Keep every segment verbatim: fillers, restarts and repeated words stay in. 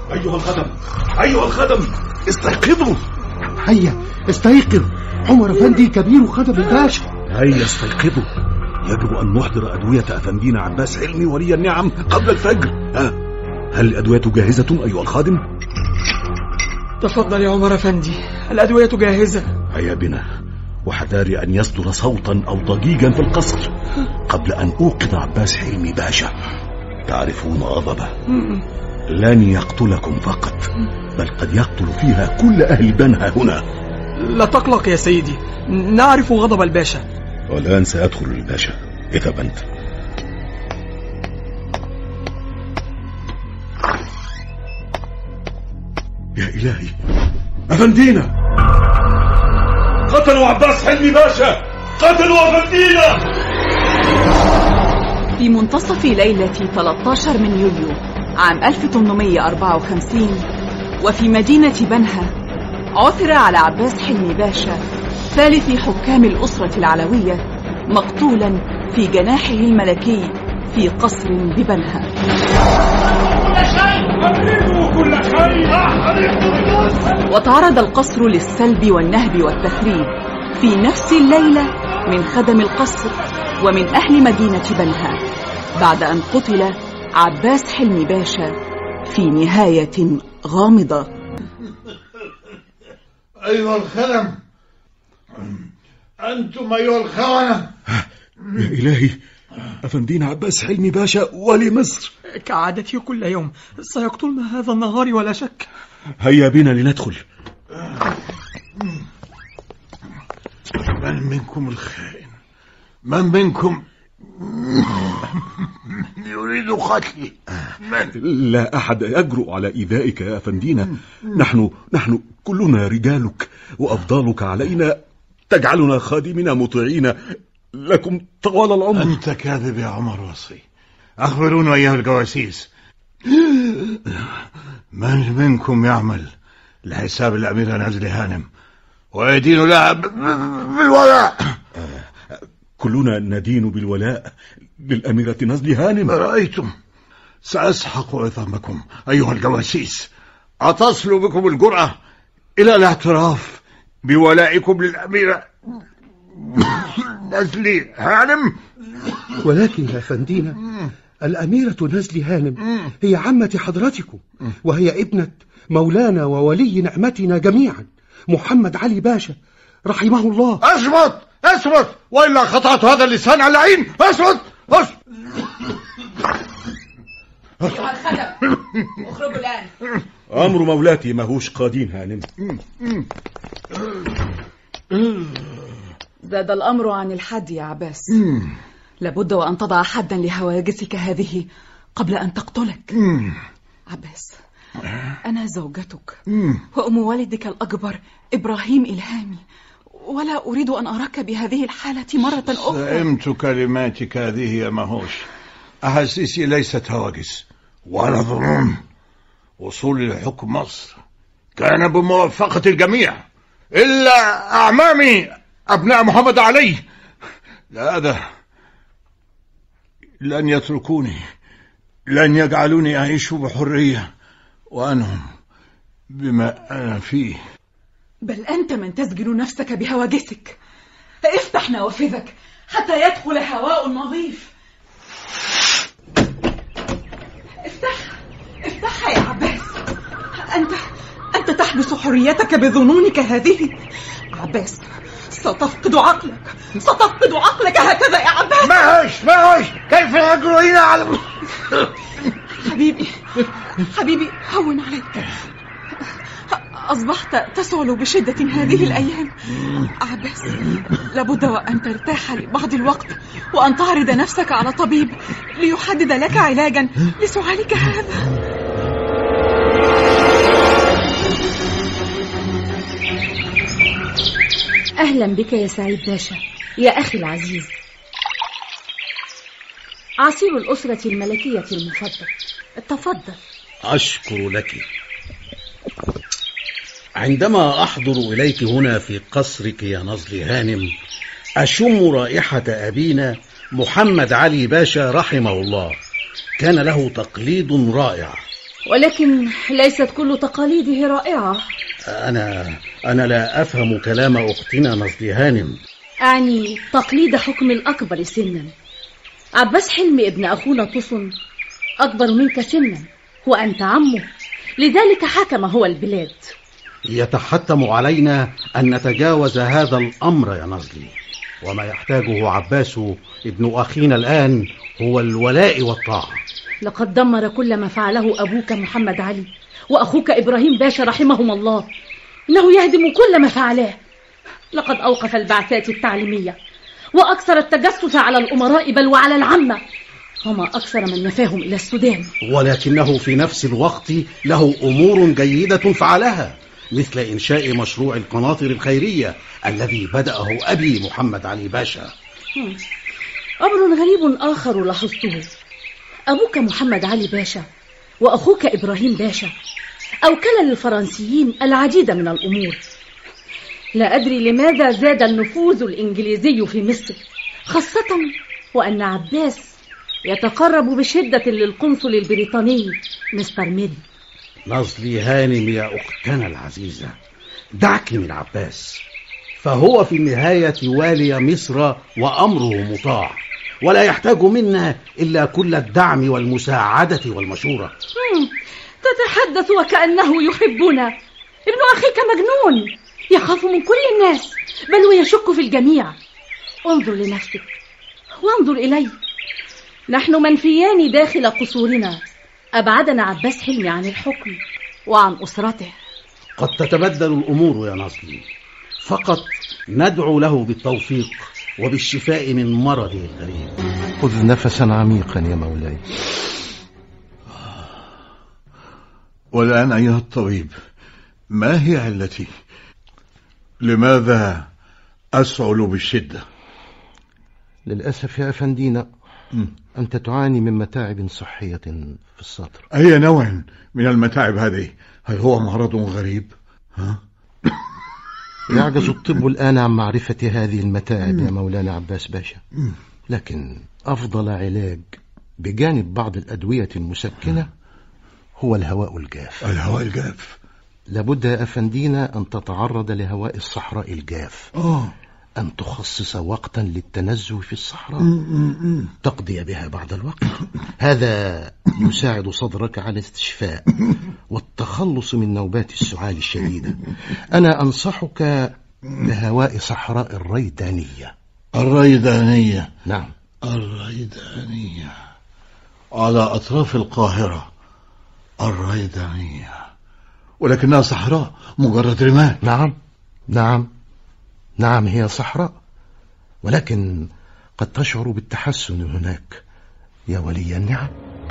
أيها الخدم أيها الخدم استيقظوا. هيا استيقظ، عمر أفندي كبير خدم الباشا. هيا استيقظوا، يجب أن نحضر أدوية أفندينا عباس حلمي ولي النعم قبل الفجر. ها، هل الأدوية جاهزة أيها الخادم؟ تفضل يا عمر أفندي، الأدوية جاهزة. هيا بنا، وحذاري أن يصدر صوتا أو ضجيجا في القصر قبل أن أوقظ عباس حلمي باشا. تعرفون غضبه، لن يقتلكم فقط، بل قد يقتل فيها كل أهل بنها هنا. لا تقلق يا سيدي، نعرف غضب الباشا. والآن سأدخل الباشا، اذهب أنت. يا إلهي، أفندينا قتلوا عباس حلمي باشا، قتلوا أفندينا. في منتصف ليلة ثلاثة عشر من يوليو عام ألف وثمانمائة وأربعة وخمسين، وفي مدينة بنها، عثر على عباس حلمي باشا ثالث حكام الأسرة العلوية مقتولا في جناحه الملكي في قصر ببنها. وتعرض القصر للسلب والنهب والتخريب في نفس الليلة من خدم القصر ومن أهل مدينة بنها، بعد أن قتل عباس حلمي باشا في نهاية غامضة. أيها الخدم، أنتم أيها الخونة. يا إلهي، أفندينا عباس حلمي باشا ولي مصر كعادته كل يوم سيقتلنا هذا النهار ولا شك. هيا بنا لندخل. من منكم الخائن؟ من منكم يريد قتلي؟ من؟ لا أحد يجرؤ على إيذائك يا أفندينا. نحن نحن كلنا رجالك وأفضالك علينا تجعلنا خادمين مطيعين لكم طوال العمر. أنت كاذب يا عمر وصي. أخبروني أيها الجواسيس، من منكم يعمل لحساب الأميرة نزل هانم ويدين لها بالولاء؟ كلنا ندين بالولاء للأميرة نزل هانم. رأيتم، سأسحق عظامكم أيها الجواسيس. أتصل بكم الجرأة إلى الاعتراف بولائكم للأميرة نزل هانم؟ ولكن يا فندينا، الأميرة نزل هانم هي عمة حضرتكم، وهي ابنة مولانا وولي نعمتنا جميعا محمد علي باشا رحمه الله. أصمت أصمت، وإلا خطأت هذا اللسان على العين. أصمت أصمت. أيها الخدم، اخرجوا الآن. أمر مولاتي ماهوش قادين هانم. زاد الأمر عن الحد يا عباس. لابد وأن تضع حدا لهواجسك هذه قبل أن تقتلك. عباس، أنا زوجتك وأم والدك الأكبر إبراهيم إلهامي، ولا أريد أن أراك بهذه الحالة مرة أخرى. فهمت كلماتك هذه يا ماهوش. أحاسيسي ليست هواجس ولا ظنون. وصولي لحكم مصر كان بموافقة الجميع إلا أعمامي أبناء محمد علي. هذا لن يتركوني، لن يجعلوني أعيش بحرية وأنهم بما أنا فيه. بل أنت من تسجن نفسك بهواجسك. افتح نوافذك حتى يدخل هواء نظيف. افتح افتحها يا عباس. أنت أنت تحبس حريتك بظنونك هذه. عباس، ستفقد عقلك، ستفقد عقلك هكذا يا عباس. معش معش، كيف يجرؤون على حبيبي حبيبي هون عليك. أصبحت تسعل بشدة هذه الأيام. عباس، لابد وأن ترتاح لبعض الوقت وأن تعرض نفسك على طبيب ليحدد لك علاجا لسعالك هذا. أهلا بك يا سعيد باشا يا أخي العزيز. عصير الأسرة الملكية المفضل، تفضل. أشكر لك. عندما أحضر إليك هنا في قصرك يا نزل هانم أشم رائحة أبينا محمد علي باشا رحمه الله. كان له تقليد رائع، ولكن ليست كل تقاليده رائعة. أنا أنا لا أفهم كلام أختنا نصلي هانم. أعني تقليد حكم الأكبر سنا. عباس حلمي ابن أخونا طسن أكبر منك سنا وأنت عمه، لذلك حكم هو البلاد. يتحتم علينا أن نتجاوز هذا الأمر يا نصلي، وما يحتاجه عباس ابن أخينا الآن هو الولاء والطاعة. لقد دمر كل ما فعله أبوك محمد علي وأخوك إبراهيم باشا رحمهم الله، إنه يهدم كل ما فعلاه. لقد أوقف البعثات التعليمية وأكثر التجسس على الأمراء بل وعلى العامة، وما أكثر من نفاهم إلى السودان. ولكنه في نفس الوقت له أمور جيدة فعلها، مثل إنشاء مشروع القناطر الخيرية الذي بدأه أبي محمد علي باشا. أمر غريب آخر لاحظته، أبوك محمد علي باشا وأخوك إبراهيم باشا أوكل للفرنسيين العديد من الأمور. لا أدري لماذا زاد النفوذ الإنجليزي في مصر، خاصة وأن عباس يتقرب بشدة للقنصل البريطاني مستر ميري. نصلي هانم يا أختنا العزيزة، دعك من عباس، فهو في النهاية والي مصر وأمره مطاع، ولا يحتاج منا إلا كل الدعم والمساعدة والمشورة. تتحدث وكأنه يحبنا. ابن أخيك مجنون، يخاف من كل الناس بل ويشك في الجميع. انظر لنفسك وانظر إلي، نحن منفيان داخل قصورنا. أبعدنا عباس حلمي عن الحكم وعن أسرته. قد تتبدل الأمور يا نصلي، فقط ندعو له بالتوفيق وبالشفاء من مرضه الغريب. خذ نفسا عميقا يا مولاي. والآن أيها الطبيب، ما هي علتي؟ لماذا أسعل بالشدة؟ للأسف يا أفندينا م. أنت تعاني من متاعب صحية في الصدر. أي نوع من المتاعب هذه؟ هل هو مرض غريب؟ ها؟ يعجز الطب الآن عن معرفة هذه المتاعب يا مولانا عباس باشا، لكن أفضل علاج بجانب بعض الأدوية المسكنة هو الهواء الجاف. الهواء الجاف؟ لابد يا أفندينا أن تتعرض لهواء الصحراء الجاف. أوه. أن تخصص وقتا للتنزه في الصحراء تقضي بها بعض الوقت. هذا يساعد صدرك على الاستشفاء والتخلص من نوبات السعال الشديدة. أنا أنصحك بهواء صحراء الريدانية. الريدانية؟ نعم الريدانية، على أطراف القاهرة. الريدانية، ولكنها صحراء، مجرد رمال. نعم نعم نعم هي صحراء، ولكن قد تشعر بالتحسن هناك يا ولي النعم.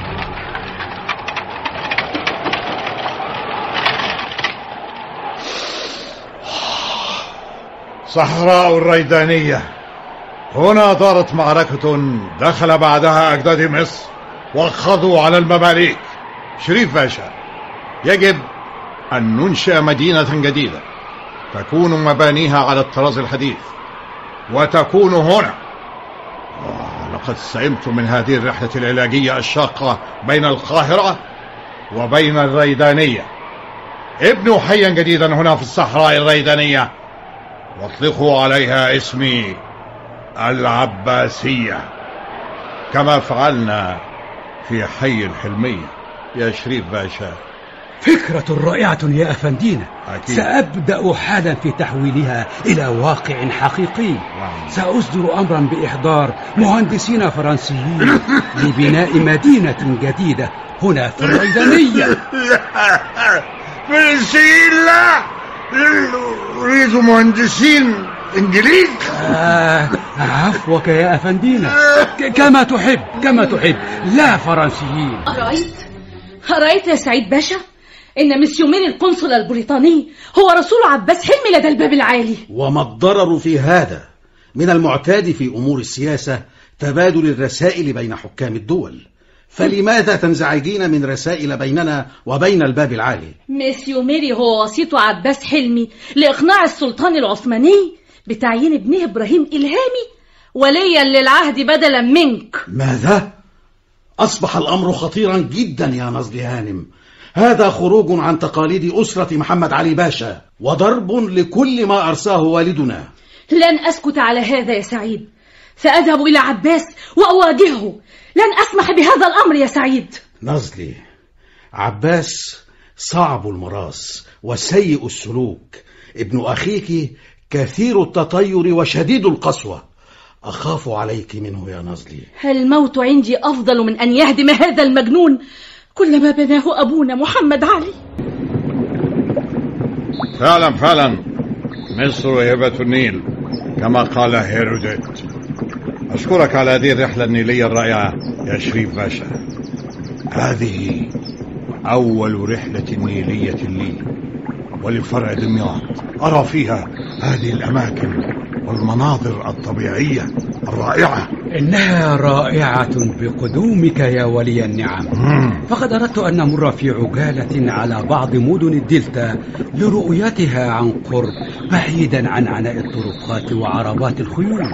صحراء الريدانية، هنا دارت معركة دخل بعدها أجداد مصر وخضوا على المماليك. شريف باشا، يجب أن ننشئ مدينة جديدة تكون مبانيها على الطراز الحديث وتكون هنا. لقد سئمت من هذه الرحلة العلاجية الشاقة بين القاهرة وبين الريدانية. ابنوا حيا جديدا هنا في الصحراء الريدانية واطلقوا عليها اسمي العباسية كما فعلنا في حي الحلمية. يا شريف باشا، فكرة رائعة يا أفندينا. أكيد. سأبدأ حالا في تحويلها إلى واقع حقيقي. واو. سأصدر أمرا بإحضار مهندسين فرنسيين لبناء مدينة جديدة هنا في الريدانية. فرنسيين؟ لا، أريد مهندسين إنجليز. آه عفوك يا أفندينا، كما تحب كما تحب، لا فرنسيين. أرأيت أرأيت يا سعيد باشا إن مسيومين القنصل البريطاني هو رسول عباس حلمي لدى الباب العالي. وما الضرر في هذا؟ من المعتاد في أمور السياسة تبادل الرسائل بين حكام الدول، فلماذا تنزعجين من رسائل بيننا وبين الباب العالي؟ مسيو ميري هو وسيط عباس حلمي لإقناع السلطان العثماني بتعيين ابنه إبراهيم إلهامي وليا للعهد بدلا منك. ماذا؟ أصبح الأمر خطيرا جدا يا نصلي هانم. هذا خروج عن تقاليد أسرة محمد علي باشا وضرب لكل ما أرساه والدنا. لن أسكت على هذا يا سعيد، سأذهب إلى عباس وأواجهه. لن أسمح بهذا الأمر يا سعيد. نزلي، عباس صعب المراس وسيء السلوك، ابن أخيك كثير التطير وشديد القسوة، أخاف عليك منه يا نزلي. الموت عندي أفضل من أن يهدم هذا المجنون كل ما بناه أبونا محمد علي. فعلا فعلا مصر هبة النيل كما قال هيرودوت. أشكرك على هذه الرحلة النيلية الرائعة يا شريف باشا. هذه أول رحلة نيلية لي ولفرع دمياط أرى فيها هذه الأماكن والمناظر الطبيعية الرائعة. إنها رائعة بقدومك يا ولي النعم. مم. فقد أردت أن نمر في عجالة على بعض مدن الدلتا لرؤيتها عن قرب بعيدا عن عناء الطرقات وعربات الخيول.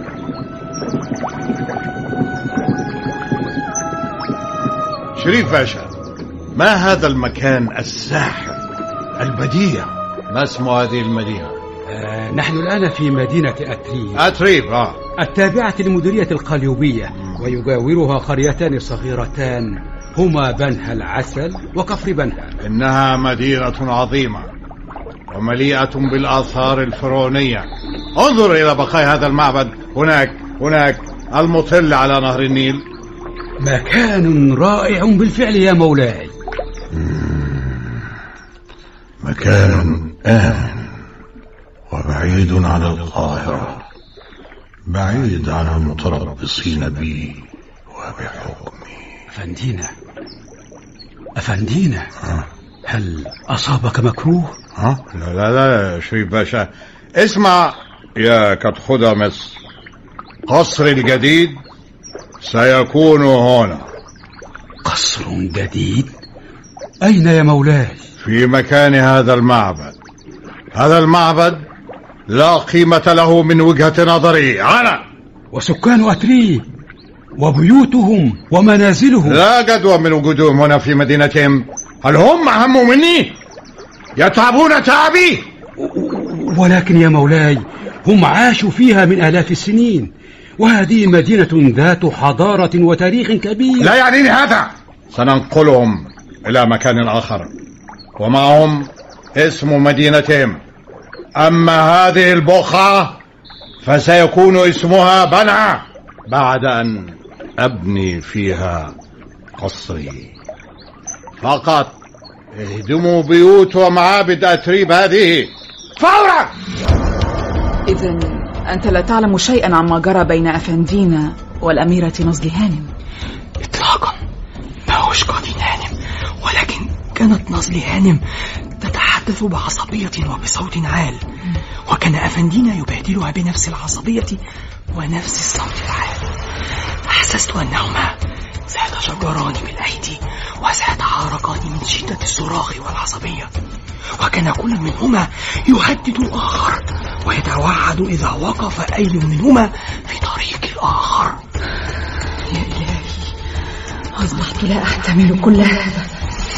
شريف باشا، ما هذا المكان الساحر البديع؟ ما اسم هذه المدينة؟ آه نحن الآن في مدينة أتريب. أتريب آه. التابعة لمديرية القليوبية، ويجاورها قريتان صغيرتان هما بنها العسل وكفر بنها. إنها مدينة عظيمة ومليئة بالآثار الفرعونية. انظر إلى بقايا هذا المعبد هناك هناك المطل على نهر النيل. مكان رائع بالفعل يا مولاي. مكان آمن وبعيد عن القاهرة، بعيد عن المتربصين بي وبحكمي. أفندينا أفندينا أه؟ هل أصابك مكروه؟ أه؟ لا لا لا شريف باشا، اسمع يا كتخدى مصر، قصر الجديد سيكون هنا. قصر جديد؟ أين يا مولاي؟ في مكان هذا المعبد. هذا المعبد لا قيمة له من وجهة نظري أنا. وسكان أتريب وبيوتهم ومنازلهم لا جدوى من وجودهم هنا في مدينتهم. هل هم أهم مني؟ يتعبون تعبي. ولكن يا مولاي هم عاشوا فيها من آلاف السنين، وهذه مدينة ذات حضارة وتاريخ كبير. لا يعنيني هذا. سننقلهم إلى مكان آخر ومعهم اسم مدينتهم. أما هذه البقعة فسيكون اسمها بنها بعد أن أبني فيها قصري. فقط اهدموا بيوت ومعابد أتريب هذه فورا. إذن أنت لا تعلم شيئا عما جرى بين أفندينا والأميرة نزل هانم؟ إطلاقا، ما هوش قاضي هانم، ولكن كانت نزل هانم تتحدث بعصبية وبصوت عال، وكان أفندينا يبادلها بنفس العصبية ونفس الصوت العال. أحسست أنهما سيتشجران بالأيدي وسيتعاركان من شدة الصراخ والعصبية، وكان كل منهما يهدد الآخر ويتوعد إذا وقف أي منهما في طريق الآخر. يا إلهي، أصبحت لا أحتمل كل هذا.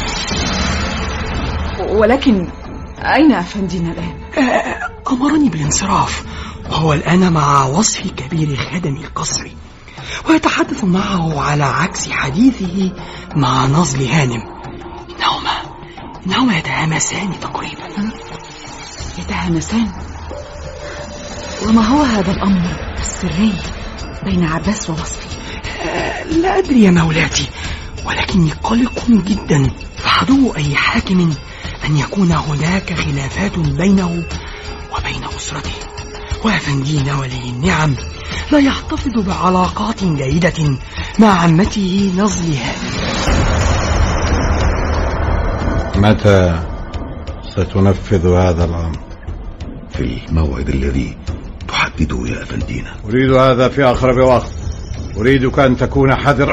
ولكن أين أفندينا الآن؟ أمرني بالانصراف، وهو الآن مع وصف كبير خادم القصر، ويتحدث معه على عكس حديثه مع نزل هانم. إنهما إنهما يتهامسان تقريبا. يتهامسان؟ وما هو هذا الأمر السري بين عباس ووصفي؟ أه لا أدري يا مولاتي، ولكني قلق جدا. فحدو أي حاكم أن يكون هناك خلافات بينه وبين أسرته، وأفندينا ولي النعم لا يحتفظ بعلاقات جيدة مع عمته نزل هانم. متى ستنفذ هذا الأمر؟ في الموعد الذي تحدده يا أفندينا. أريد هذا في أقرب وقت. أريدك أن تكون حذرا.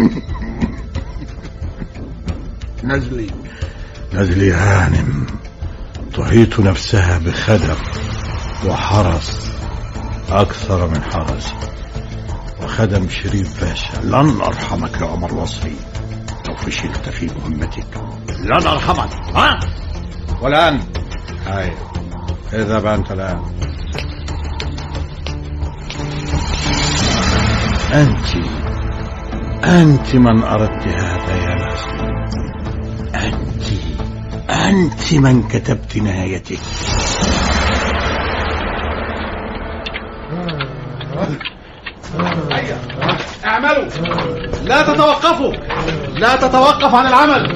نزلي نزلي هانم تحيط نفسها بخدم وحرس أكثر من حرس، وخدم شريف باشا لن أرحمك يا عمر وصفي. لو فشلت في مهمتك لن أرحمك. ها؟ والآن هاي اذهب أنت الآن. أنت أنت من أردت هذا يا ناس. أنت أنت من كتبت نهايته. اعملوا، لا تتوقفوا، لا تتوقف عن العمل.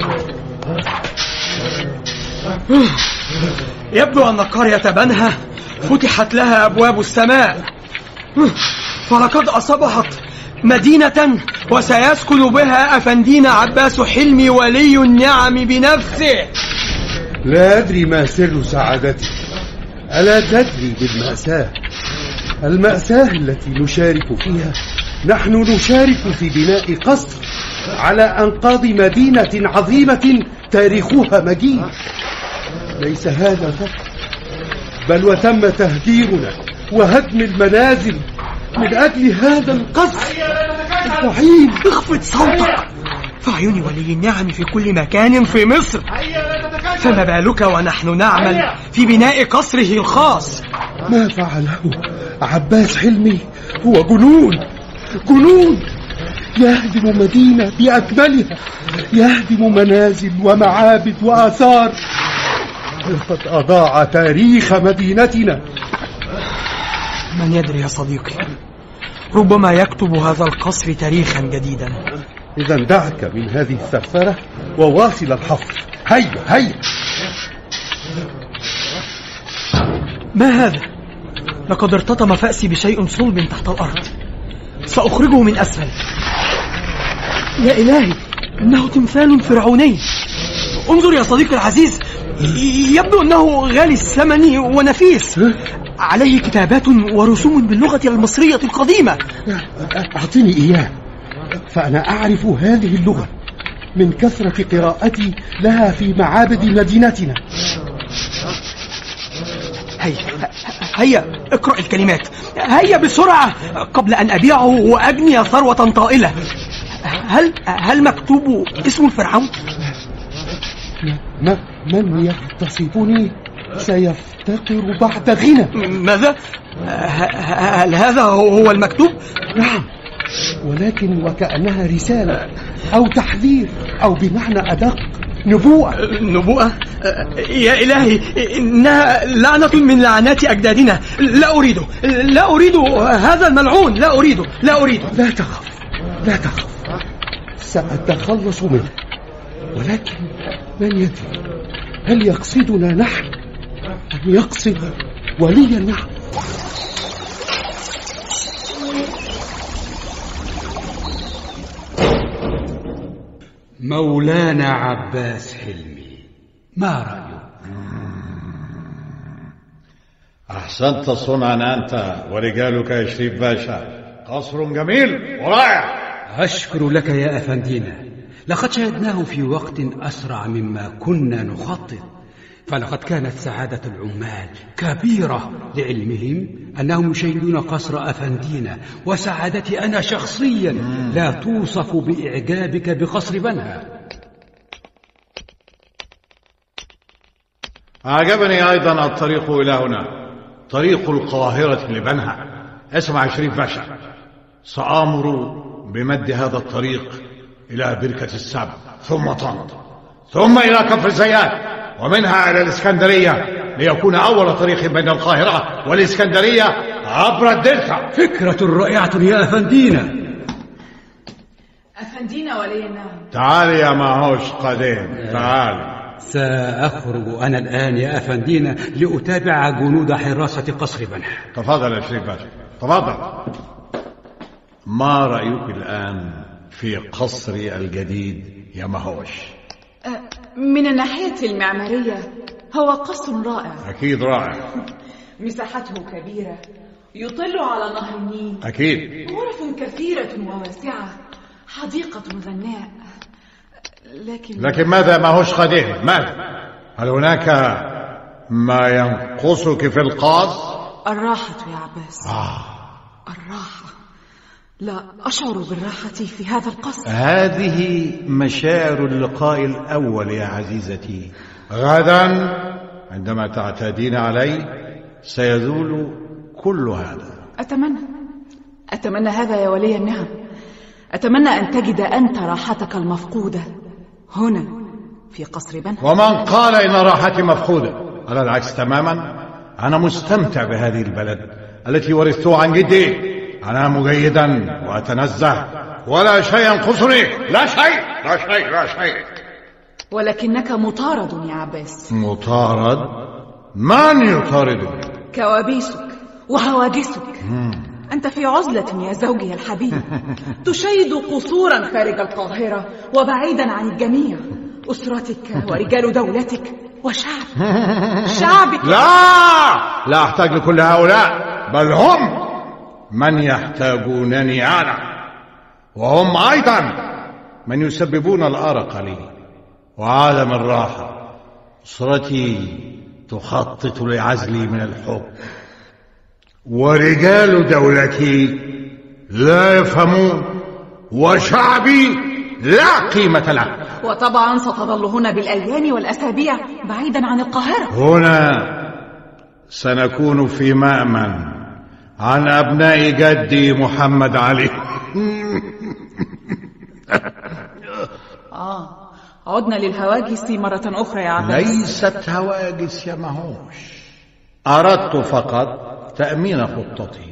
يبدو أن قرية بنها فتحت لها أبواب السماء، فلقد أصبحت مدينة وسيسكن بها أفندينا عباس حلمي ولي النعم بنفسه. لا أدري ما سر سعادتك. ألا تدري بالمأساة، المأساة التي نشارك فيها؟ نحن نشارك في بناء قصر على أنقاض مدينة عظيمة تاريخها مجيد. ليس هذا فقط، بل وتم تهجيرنا وهدم المنازل من أجل هذا القصر الضخم. اخفض صوتك، فعيون ولي النعم في كل مكان في مصر، فما بالك ونحن نعمل في بناء قصره الخاص؟ ما فعله عباس حلمي هو جنون، جنون. يهدم مدينة بأكملها، يهدم منازل ومعابد وآثار. لقد أضاع تاريخ مدينتنا. من يدري يا صديقي، ربما يكتب هذا القصر تاريخا جديدا. إذا دعك من هذه الثرثرة وواصل الحفر. هيا هيا. ما هذا؟ لقد ارتطم فأسي بشيء صلب تحت الأرض، سأخرجه من أسفل. يا إلهي، إنه تمثال فرعوني. انظر يا صديقي العزيز، يبدو أنه غالي الثمن ونفيس، عليه كتابات ورسوم باللغة المصرية القديمة. أعطني إياه، فأنا أعرف هذه اللغة من كثرة قراءتي لها في معابد مدينتنا. هيا هيا اقرأ الكلمات، هيا بسرعة قبل أن أبيعه وأجني ثروة طائلة. هل هل مكتوب اسم الفرعون؟ ما من يغتصبني سيفتقر بعد غنى. ماذا؟ هل هذا هو المكتوب؟ نعم، ولكن وكأنها رسالة أو تحذير، أو بمعنى أدق نبوءة. نبوءة؟ يا إلهي، إنها لعنة من لعنات أجدادنا. لا أريده، لا أريد هذا الملعون، لا أريده، لا أريده. لا تخف، لا تخف، سأتخلص منه. ولكن من يدري، هل يقصدنا نحن أم يقصد ولي النعم؟ مولانا عباس حلمي، ما رأيك؟ أحسنت صنعا أنت ورجالك يا شريف باشا، قصر جميل ورائع. أشكر لك يا أفندينا، لقد شاهدناه في وقت أسرع مما كنا نخطط، فلقد كانت سعادة العمال كبيرة لعلمهم أنهم يشيدون قصر أفندينا، وسعادتي أنا شخصيا لا توصف بإعجابك بقصر بنها. أعجبني أيضا الطريق إلى هنا، طريق القاهرة لبنها. اسمع يا شريف باشا، سأمر بمد هذا الطريق إلى بركة السبع، ثم طنط، ثم إلى كفر الزيات، ومنها إلى الإسكندرية، ليكون أول طريق بين القاهرة والإسكندرية عبر الدلتا. فكرة رائعة يا أفندينا. أفندينا ولي النعم، تعال يا ماهوش قديم، تعال. سأخرج أنا الآن يا أفندينا لأتابع جنود حراسة قصر بنها. تفضل يا شريف باشا، تفضل. ما رأيك الآن في قصري الجديد يا مهوش؟ من الناحية المعمارية هو قصر رائع. أكيد رائع. مساحته كبيرة، يطل على نهر النيل. أكيد. غرف كثيرة وواسعة، حديقة غناء. لكن لكن ماذا ماهوش قديم؟ ماذا؟ هل هناك ما ينقصك في القاص؟ الراحة يا عباس. آه. الراحة لا أشعر بالراحة في هذا القصر. هذه مشاعر اللقاء الأول يا عزيزتي. غدا عندما تعتادين علي سيزول كل هذا. أتمنى أتمنى هذا يا ولي النعم. أتمنى أن تجد أنت راحتك المفقودة هنا في قصر بنها. ومن قال إن راحتي مفقودة؟ على العكس تماما، أنا مستمتع بهذه البلد التي ورثتها عن جدي. أنام جيدا وأتنزه ولا شيء ينقصني، لا شيء لا شيء لا شيء. ولكنك مطارد يا عباس. مطارد؟ من يطاردني؟ كوابيسك وهواجسك. أنت في عزلة يا زوجي الحبيب، تشيد قصورا خارج القاهرة وبعيدا عن الجميع، أسرتك ورجال دولتك وشعب شعبك. لا لا أحتاج لكل هؤلاء، بل هم من يحتاجونني أنا، وهم أيضا من يسببون الأرق لي وعالم الراحة. أسرتي تخطط لعزلي من الحب، ورجال دولتي لا يفهمون، وشعبي لا قيمة له. وطبعا ستظل هنا بالأيام والأسابيع بعيدا عن القاهرة. هنا سنكون في مأمن عن أبناء جدي محمد علي. آه عدنا للهواجس مرة أخرى يا عباس. ليست هواجس يا مهوش، أردت فقط تأمين خطتي.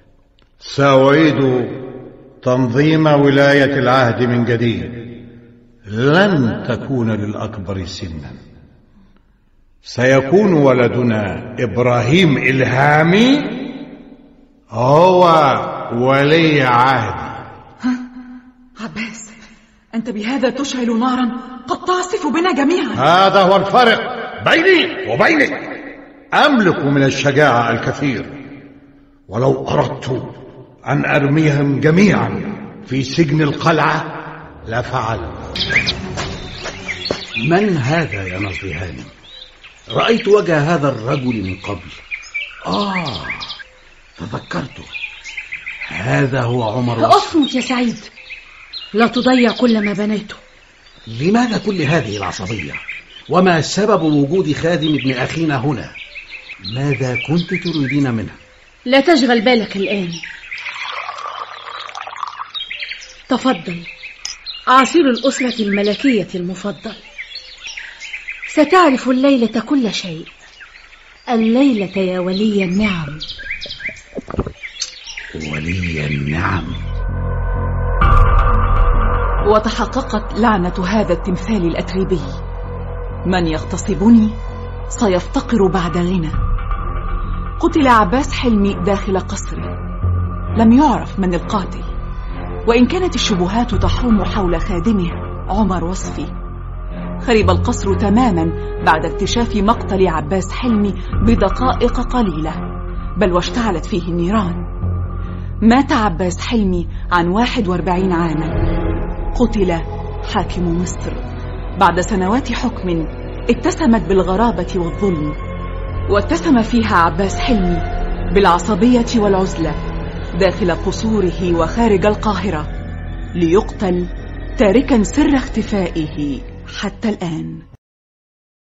سأعيد تنظيم ولاية العهد من جديد، لن تكون للأكبر سنا. سيكون ولدنا إبراهيم إلهامي هو ولي عهدي. ها عباس، أنت بهذا تشعل نارا قد تعصف بنا جميعا. هذا هو الفرق بيني وبينك. أملك من الشجاعة الكثير، ولو أردت أن أرميهم جميعا في سجن القلعة لفعلت. من هذا يا نصر هانم؟ رأيت وجه هذا الرجل من قبل. آه تذكرته، هذا هو عمر. أصمت يا سعيد، لا تضيع كل ما بنيته. لماذا كل هذه العصبية؟ وما سبب وجود خادم ابن أخينا هنا؟ ماذا كنت تريدين منه؟ لا تشغل بالك الآن. تفضل، عصير الأسرة الملكية المفضل. ستعرف الليلة كل شيء، الليلة يا ولي النعم. ولي النعم. وتحققت لعنة هذا التمثال الأتريبي. من يغتصبني سيفتقر بعد غنى. قتل عباس حلمي داخل قصره، لم يعرف من القاتل، وإن كانت الشبهات تحوم حول خادمه عمر وصفي. خرب القصر تماما بعد اكتشاف مقتل عباس حلمي بدقائق قليلة، بل واشتعلت فيه النيران. مات عباس حلمي عن واحد واربعين عاما. قتل حاكم مصر بعد سنوات حكم اتسمت بالغرابة والظلم، واتسم فيها عباس حلمي بالعصبية والعزلة داخل قصوره وخارج القاهرة، ليقتل تاركا سر اختفائه حتى الآن.